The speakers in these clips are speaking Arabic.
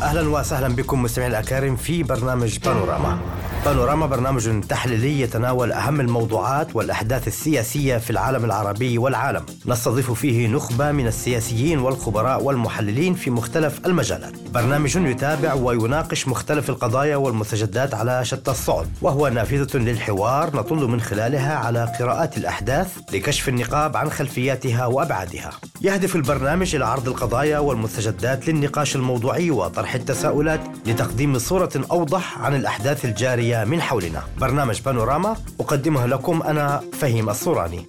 أهلا وسهلا بكم مستمعي الأكارم في برنامج بانوراما. بانوراما برنامج تحليلي يتناول أهم الموضوعات والأحداث السياسية في العالم العربي والعالم. نستضيف فيه نخبة من السياسيين والخبراء والمحللين في مختلف المجالات. برنامج يتابع ويناقش مختلف القضايا والمستجدات على شتى الصعد، وهو نافذة للحوار نطل من خلالها على قراءات الأحداث لكشف النقاب عن خلفياتها وأبعادها. يهدف البرنامج إلى عرض القضايا والمستجدات للنقاش الموضوعي وطرح التساؤلات لتقديم صورة أوضح عن الأحداث الجارية من حولنا. برنامج بانوراما أقدمه لكم أنا فهيم الصوراني.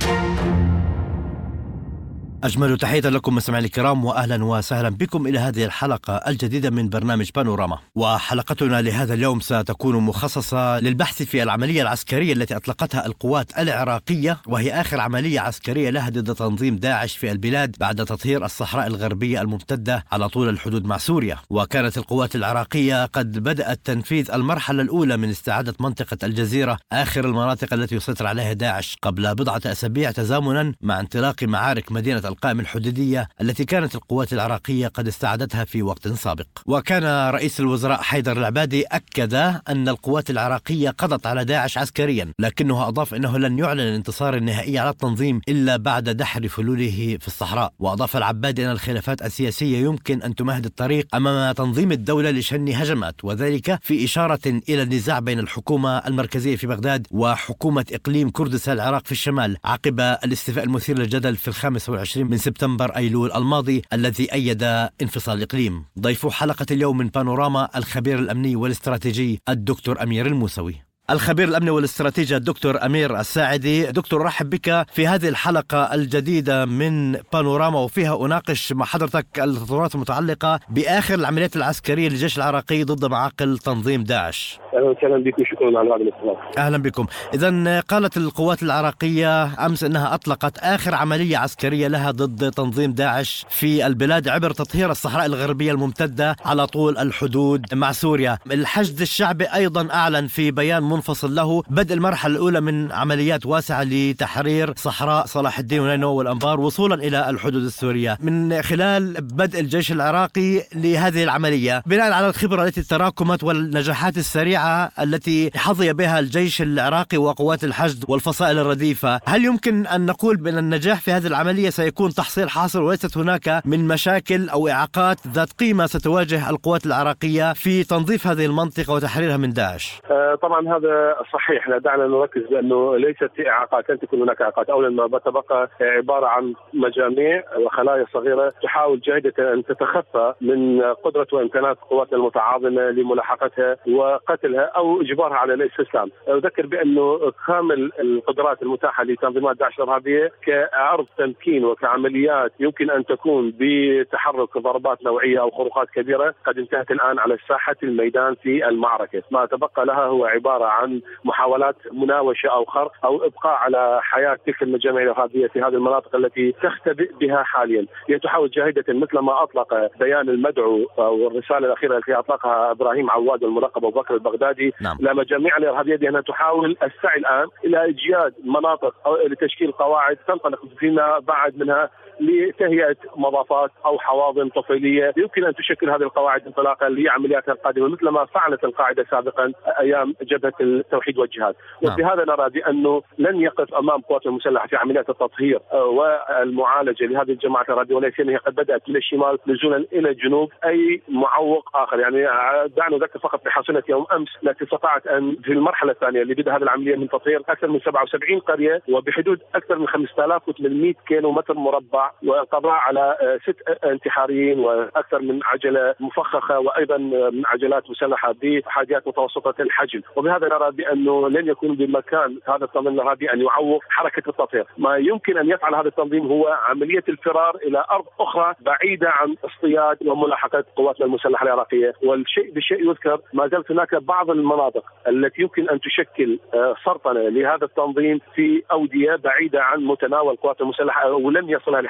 أجمل تحية لكم مستمعي الكرام، وأهلا وسهلا بكم إلى هذه الحلقة الجديدة من برنامج بانوراما. وحلقتنا لهذا اليوم ستكون مخصصة للبحث في العملية العسكرية التي أطلقتها القوات العراقية، وهي آخر عملية عسكرية لها ضد تنظيم داعش في البلاد بعد تطهير الصحراء الغربية الممتدة على طول الحدود مع سوريا. وكانت القوات العراقية قد بدأت تنفيذ المرحلة الأولى من استعادة منطقة الجزيرة، آخر المناطق التي يسيطر عليها داعش، قبل بضعة أسابيع تزامنا مع انطلاق معارك مدينة القائم الحدودية التي كانت القوات العراقية قد استعادتها في وقت سابق. وكان رئيس الوزراء حيدر العبادي أكد أن القوات العراقية قضت على داعش عسكريا، لكنه أضاف أنه لن يعلن الانتصار النهائي على التنظيم إلا بعد دحر فلوله في الصحراء. وأضاف العبادي أن الخلافات السياسية يمكن أن تمهد الطريق أمام تنظيم الدولة لشن هجمات، وذلك في إشارة إلى النزاع بين الحكومة المركزية في بغداد وحكومة إقليم كردستان العراق في الشمال عقب الاستيفاء المثير للجدل في 25 من سبتمبر أيلول الماضي الذي أيد انفصال الإقليم. ضيف حلقة اليوم من بانوراما الخبير الأمني والاستراتيجي الدكتور أمير الموسوي. الخبير الأمني والاستراتيجي الدكتور أمير الساعدي. دكتور، رحب بك في هذه الحلقة الجديدة من بانوراما، وفيها أناقش مع حضرتك التطورات المتعلقة بآخر العمليات العسكرية للجيش العراقي ضد معاقل تنظيم داعش. أهلا وسهلا بكم، شكرا على هذا الاستضافة. أهلا بكم. إذن قالت القوات العراقية أمس أنها أطلقت آخر عملية عسكرية لها ضد تنظيم داعش في البلاد عبر تطهير الصحراء الغربية الممتدة على طول الحدود مع سوريا. الحشد الشعبي أيضا أعلن في بيان منفصل له بدء المرحلة الأولى من عمليات واسعة لتحرير صحراء صلاح الدين ونينوى والأنبار وصولا إلى الحدود السورية من خلال بدء الجيش العراقي لهذه العملية بناء على الخبرة التي تراكمت والنجاحات السريعة التي حظي بها الجيش العراقي وقوات الحشد والفصائل الرديفة. هل يمكن أن نقول بأن النجاح في هذه العملية سيكون تحصيل حاصل وليست هناك من مشاكل أو إعاقات ذات قيمة ستواجه القوات العراقية في تنظيف هذه المنطقة وتحريرها من داعش؟ طبعا هذا صحيح. دعنا نركز بأنه ليست إعاقات، لن تكون هناك إعاقات. أولا ما تبقى عبارة عن مجاميع وخلايا صغيرة تحاول جاهدة أن تتخفى من قدرة وإمكانات قواتنا المتعاظمة لملاحقتها وقتلها أو إجبارها على الاستسلام. أذكر بأنه كامل القدرات المتاحة لتنظيمات داعش الإرهابية كعرض تمكين وكعمليات يمكن أن تكون بتحرك ضربات نوعية أو خروقات كبيرة قد انتهت الآن على ساحة الميدان في المعركة. ما تبقى لها هو عبارة عن محاولات مناوشة أو خرق أو إبقاء على حياة تلك المجاميع الإرهابية في هذه المناطق التي تختبئ بها حاليا. هي تحاول جاهدة مثل ما أطلق بيان المدعو أو الرسالة الأخيرة التي أطلقها إبراهيم عواد الملقب أبو بكر البغدادي لمجاميع الإرهابية بأنها تحاول السعي الآن إلى إيجاد مناطق أو لتشكيل قواعد تنطلق فيما بعد منها لتهيئة مضافات أو حواضن طفيلية يمكن أن تشكل هذه القواعد انطلاقا لعملياتها القادمة مثل ما فعلت القاعدة سابقا أيام جبهة التوحيد والجهاد. وبهذا نرى بأنه لن يقف أمام قوات المسلحة في عمليات التطهير والمعالجة لهذه الجماعات الإرهابية، ولكن هي قد بدأت من الشمال نزولا إلى الجنوب أي معوق آخر. يعني دعنا نذكر فقط بحصيلة يوم أمس التي استطاعت أن في المرحلة الثانية اللي بدأ هذه العملية من تطهير أكثر من 77 قرية وبحدود أكثر من 5800 كيلو متر مربع والقضاء على 6 انتحاريين وأكثر من عجلة مفخخة وأيضا من عجلات مسلحة بحاجات متوسطة الحجم. وبهذا نرى بأنه لن يكون بمكان هذا التنظيم الإرهابي أن يعوق حركة التطهير. ما يمكن أن يفعل هذا التنظيم هو عملية الفرار إلى أرض أخرى بعيدة عن اصطياد وملاحقة قواتنا المسلحة العراقية. والشيء بالشيء يذكر ما زالت هناك بعض المناطق التي يمكن أن تشكل سرطنة لهذا التنظيم في أودية بعيدة عن متناول قوات المسلحة ولم يصلها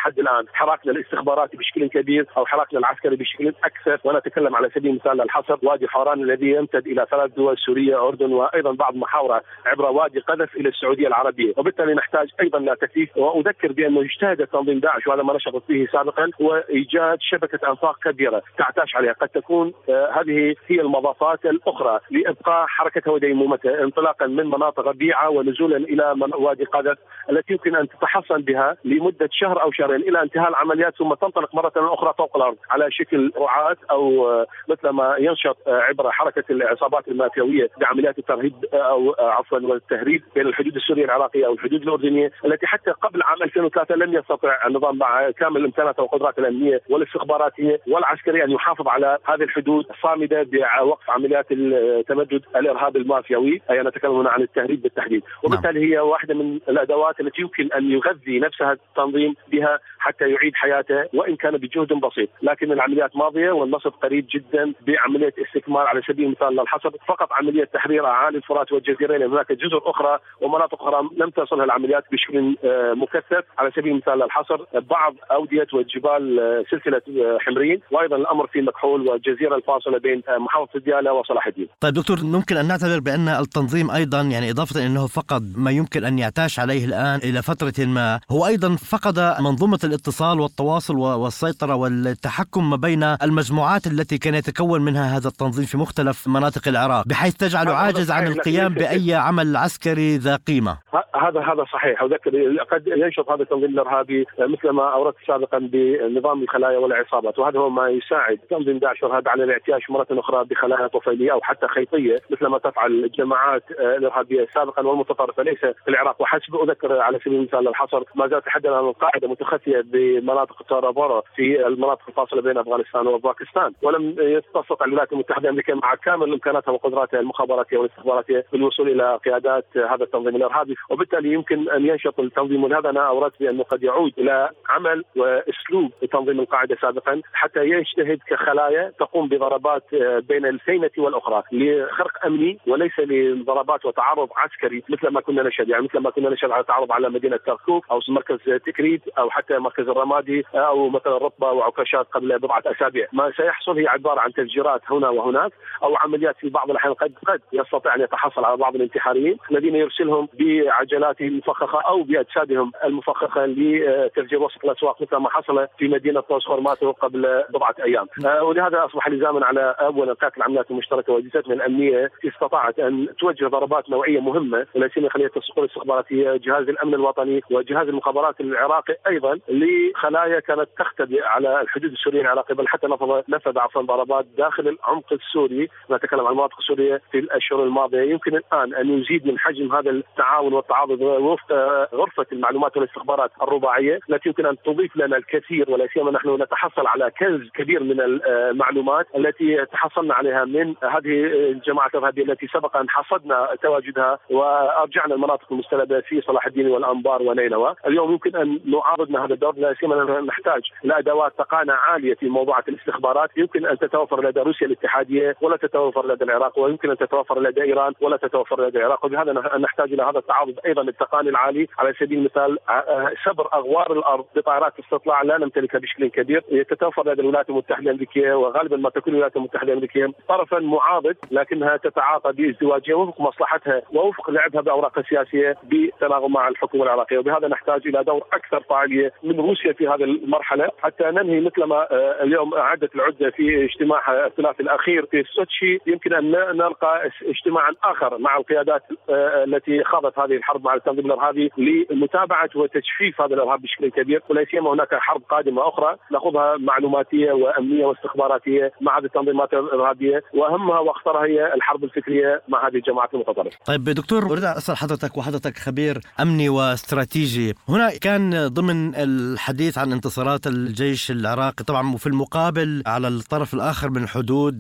لحد الآن حراكنا الاستخباراتي بشكل كبير أو حراكنا العسكري بشكل أكثر. وأنا أتكلم على سبيل المثال الحصر وادي حوران الذي يمتد إلى 3 دول سوريا أردن وأيضا بعض محاورة عبر وادي قذف إلى السعودية العربية، وبالتالي نحتاج أيضا لتكثيف. وأذكر بأنه اجتهد تنظيم داعش وهذا ما نشطت به سابقا وإيجاد شبكة أنفاق كبيرة تعتاش عليها. قد تكون هذه هي المضافات الأخرى لإبقاء حركتها وديمومتها انطلاقا من مناطق ربيعة ونزولا إلى وادي قذف التي يمكن أن تتحصن بها لمدة شهر أو شهرين إلى انتهاء العمليات ثم تنطلق مرة أخرى فوق الأرض على شكل رعاة أو مثل ما ينشط عبر حركة العصابات المافيوية بعمليات الترهيب أو عفوا والتهريب بين الحدود السورية العراقية أو الحدود الأردنية التي حتى قبل عام 2003 لم يستطع النظام مع كامل الإمكانات والقدرات الأمنية والاستخباراتية والعسكرية أن يحافظ على هذه الحدود الصامدة بوقف عمليات التمدد الإرهابي المافيوي. أي نتكلم هنا عن التهريب بالتحديد، وبالتالي هي واحدة من الأدوات التي يمكن أن يغذي نفسها التنظيم بها حتى يعيد حياته وإن كان بجهد بسيط. لكن العمليات ماضية والنصر قريب جدا بعملية استكمال. على سبيل المثال للحصر فقط عملية تحرير أعالي الفرات والجزيرة، لأن هناك جزر أخرى ومناطق أخرى لم تصلها العمليات بشكل مكثف. على سبيل المثال للحصر بعض أودية وجبال سلسلة حمرين، وأيضا الأمر في مكحول والجزيرة الفاصلة بين محافظة ديالى وصلاح الدين. طيب دكتور، ممكن أن نعتبر بأن التنظيم أيضا يعني إضافة أنه فقد ما يمكن أن يعتاش عليه الآن إلى فترة ما، هو أيضا فقد منظومة الاتصال والتواصل والسيطرة والتحكم ما بين المجموعات التي كان يتكون منها هذا التنظيم في مختلف مناطق العراق، بحيث تجعله عاجز عن القيام بأي عمل عسكري ذا قيمة. هذا صحيح. أذكر قد ينشط هذا التنظيم الإرهابي مثل ما أوردت سابقا بنظام الخلايا والعصابات، وهذا هو ما يساعد تنظيم داعش والإرهاب على الاعتياش مرة أخرى بخلايا طفيلية أو حتى خيطية مثل ما تفعل الجماعات الإرهابية سابقا والمتطرفة ليس في العراق وحسب. أذكر على سبيل المثال الحصر ما زالت تحدث عن القاعدة متخفية بمناطق تارابورا في المناطق الفاصلة بين أفغانستان وباكستان، ولم تستطع الولايات المتحدة الأمريكية مع كامل إمكاناتها وقدراتها المخابراتية والاستخباراتية بالوصول إلى قيادات هذا التنظيم الإرهابي، وبالتالي يمكن أن ينشط التنظيم. ولهذا أنا أوردت بأنه قد يعود إلى عمل وأسلوب تنظيم القاعدة سابقا حتى يجتهد كخلايا تقوم بضربات بين الفينة والأخرى لخرق أمني وليس لضربات وتعرض عسكري مثل ما كنا نشهد. يعني مثل ما كنا نشهد على تعرض على مدينة كركوك أو مركز تكريت أو حتى مركز الرمادي أو مثلا الرطبة وعكاشات قبل بضعة أسابيع. ما سيحصل هي عبارة عن تفجيرات هنا وهناك أو عمليات في بعض الأحيان قد يستطيع أن يتحصل على بعض الانتحاريين الذين يرسلهم بعجلاتهم المفخخة أو بأجسادهم المفخخة لتفجير وسط الأسواق مثل ما حصل في مدينة طوسخورماتو قبل بضعة أيام. ولهذا أصبح لزاما على أول قيادة العمليات المشتركة وأجهزتنا الأمنية استطاعت أن توجه ضربات نوعية مهمة ولا سيما خلية الصقور الاستخباراتية جهاز الأمن الوطني وجهاز المخابرات العراقي أيضا لخلايا كانت تختبئ على الحدود السورية العراقية، بل حتى نفذ ضربات داخل العمق السوري. نتكلم عن المناطق السورية في الأشهر الماضية. يمكن الآن أن يزيد من حجم هذا التعاون والتعاضد وفق غرفة المعلومات والاستخبارات الرباعية التي يمكن أن تضيف لنا الكثير، ولا سيما نحن نتحصل على كنز كبير من المعلومات التي تحصلنا عليها من هذه الجماعات الإرهابية التي سبقا حصدنا تواجدها وأرجعنا المناطق المستلبة في صلاح الدين والأنبار ونينوى. اليوم يمكن أن نعارضنا هذا الدور، لا سيما نحتاج لأدوات تقانة عالية في موضوعة الاستخبارات يمكن أن تتوفر لدى روسيا الاتحادية ولا تتوفر لدى العراق، ويمكن أن تتوفر لدى إيران ولا تتوفر لدى العراق. وبهذا نحتاج إلى هذا التعاضد أيضا التقني العالي. على سبيل المثال سبر أغوار الأرض بطائرات استطلاع لا نمتلكها بشكل كبير تتوفر لدى الولايات المتحدة الأمريكية، وغالبا ما تكون الولايات المتحدة الأمريكية طرفا معاضد لكنها تتعاطى بازدواجية وفق مصلحتها ووفق لعبها بأوراقها السياسية بالتناغم مع الحكومة العراقية. وبهذا نحتاج إلى دور أكثر فعالية من روسيا في هذه المرحلة حتى ننهي مثل ما اليوم أعدت العدة في اجتماعها الثلاثي الأخير في سوتشي. يمكن أن نلقى اجتماعا آخر مع القيادات التي خاضت هذه الحرب مع التنظيم الإرهابي لمتابعة وتجفيف هذا الإرهاب بشكل كبير، ولا سيما هناك حرب قادمة أخرى نأخذها معلوماتية وأمنية واستخباراتية مع هذه التنظيمات الإرهابية، وأهمها وأخطرها هي الحرب الفكرية مع هذه الجماعات المتطرفة. طيب دكتور، أريد أسأل حضرتك وحضرتك خبير أمني واستراتيجي، هنا كان ضمن الحديث عن انتصارات الجيش العراقي طبعا وفي المقابل على الطرف الآخر من الحدود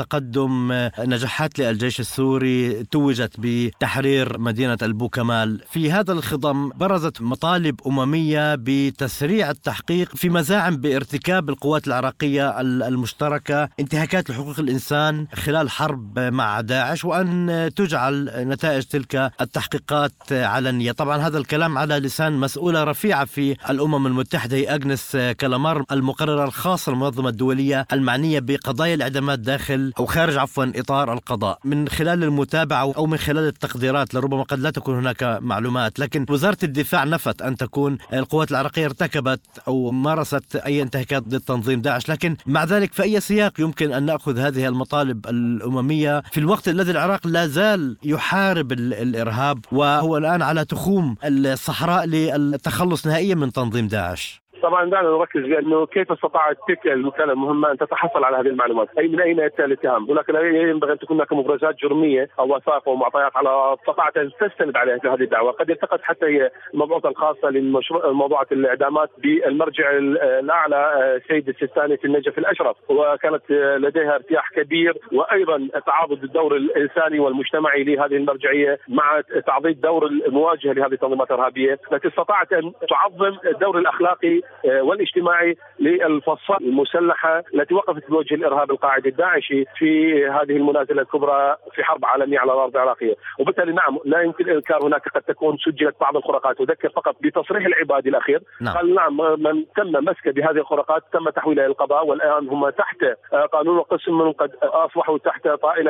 تقدم نجاحات للجيش السوري توجت بتحرير مدينة البوكمال. في هذا الخضم برزت مطالب أممية بتسريع التحقيق في مزاعم بارتكاب القوات العراقية المشتركة انتهاكات لحقوق الإنسان خلال حرب مع داعش، وأن تجعل نتائج تلك التحقيقات علنية. طبعا هذا الكلام على لسان مسؤولة رفيعة في الأمم الأمم المتحدة أغنس كالامار، المقررة الخاصة للمنظمة الدولية المعنية بقضايا الإعدامات داخل أو خارج إطار القضاء. من خلال المتابعة أو من خلال التقديرات، لربما قد لا تكون هناك معلومات، لكن وزارة الدفاع نفت أن تكون القوات العراقية ارتكبت أو مارست أي انتهاكات ضد تنظيم داعش. لكن مع ذلك في أي سياق يمكن أن نأخذ هذه المطالب الأممية في الوقت الذي العراق لا زال يحارب الإرهاب وهو الآن على تخوم الصحراء للتخلص نهائيا من تنظيم داعش؟ طبعا دعنا نركز بانه كيف استطاعت تلك الوكاله المهمه ان تتحصل على هذه المعلومات، اي من اين ياتي الاتهام؟ هناك لا ينبغي ان تكون هناك مبرزات جرميه او وثائق ومعطيات على استطاعت ان تستند عليها في هذه الدعوه، قد التقت حتى هي المبعوثه الخاصه للمشروع موضوع الاعدامات بالمرجع الاعلى سيد السيستاني في النجف الاشرف، وكانت لديها ارتياح كبير وايضا تعاضد الدور الانساني والمجتمعي لهذه المرجعيه مع تعضيد دور المواجهه لهذه التنظيمات الارهابيه، التي استطاعت ان تعظم الدور الاخلاقي والاجتماعي للفصائل المسلحة التي وقفت بوجه الإرهاب القاعدي الداعشي في هذه المنازلة الكبرى في حرب عالمية على الأرض العراقية. وبالتالي نعم لا يمكن إنكار هناك قد تكون سجلت بعض الخروقات. أذكر فقط بتصريح العبادي الأخير قال نعم من تم مسكه بهذه الخروقات تم تحويلها إلى القضاء، والآن هم تحت قانون، وقسم منهم قد أصبحوا تحت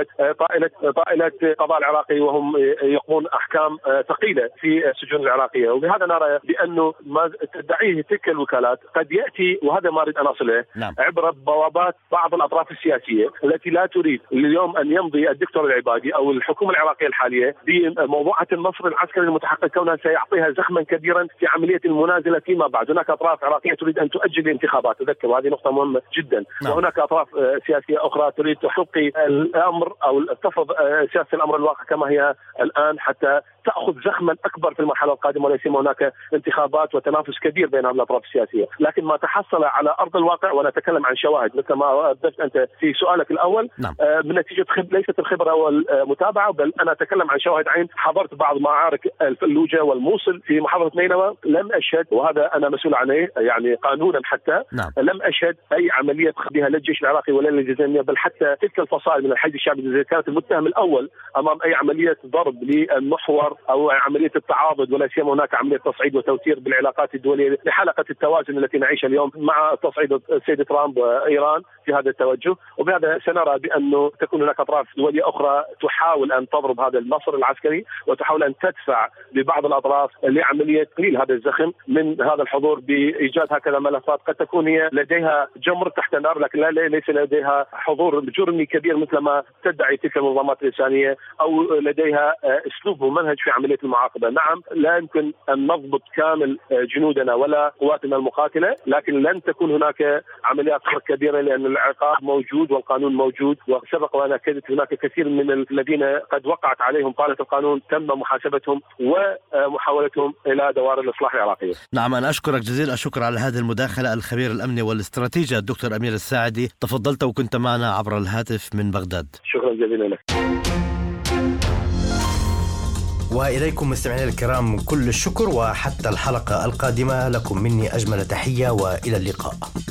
طائلة قضاء العراقي وهم يقومون أحكام ثقيلة في السجون العراقية. وبهذا نرى بأنه ما تدعيه تلك الوكالات قد يأتي، وهذا ما أريد أن أصل إليه، عبر بوابات بعض الأطراف السياسية التي لا تريد اليوم أن يمضي الدكتور العبادي أو الحكومة العراقية الحالية بموضوعة النصر العسكري المتحقق كونها سيعطيها زخما كبيرا في عملية المنازلة فيما بعد. هناك أطراف عراقية تريد أن تؤجل الانتخابات، أذكر، وهذه نقطة مهمة جدا. وهناك أطراف سياسية أخرى تريد تحقق الأمر أو تفرض سياسة الأمر الواقع كما هي الآن حتى تأخذ زخما أكبر في المرحلة القادمة، وليس هناك انتخابات وتنافس كبير بين هذه الأطراف السياسية. لكن ما تحصل على أرض الواقع، ونتكلم عن شواهد مثل ما أردت أنت في سؤالك الأول، من نتيجة ليست الخبرة والمتابعة، بل أنا أتكلم عن شواهد عين. حضرت بعض معارك الفلوجة والموصل في محافظة نينوى، لم أشهد، وهذا أنا مسؤول عنه يعني قانونا حتى، لم أشهد أي عملية بها لا الجيش العراقي ولا الجزائرية، بل حتى تلك الفصائل من الحشد الشعبي الجزائري كانت المتهم الأول أمام أي عملية ضرب للمحور أو عملية التعاضد، ولا سيما هناك عملية تصعيد وتوتير بالعلاقات الدولية لحلقة التوازن التي نعيشها اليوم مع تصعيد السيد ترامب وإيران في هذا التوجه. وبهذا سنرى بأنه تكون هناك أطراف دولية أخرى تحاول أن تضرب هذا النصر العسكري وتحاول أن تدفع ببعض الأطراف لعملية تقليل هذا الزخم من هذا الحضور بإيجاد هكذا ملفات قد تكون هي لديها جمر تحت النار، لكن ليس لديها حضور جرمي كبير مثل ما تدعي تلك المنظمات الإنسانية، أو لديها أسلوب ومنهج في عملية المعاقبة. نعم لا يمكن أن نضبط كامل جنودنا ولا قواتنا المقاتلة، لكن لن تكون هناك عمليات خرق كبيرة، لأن العقاب موجود والقانون موجود. وسبق وأنا كنت هناك كثير من الذين قد وقعت عليهم طالة القانون تم محاسبتهم ومحاولتهم إلى دوار الإصلاح العراقية. نعم، أنا أشكرك جزيل الشكر على هذه المداخلة. الخبير الأمني والاستراتيجي الدكتور أمير الساعدي، تفضلت وكنت معنا عبر الهاتف من بغداد. شكرا جزيلا لك. وإليكم مستمعينا الكرام كل الشكر، وحتى الحلقة القادمة لكم مني أجمل تحية وإلى اللقاء.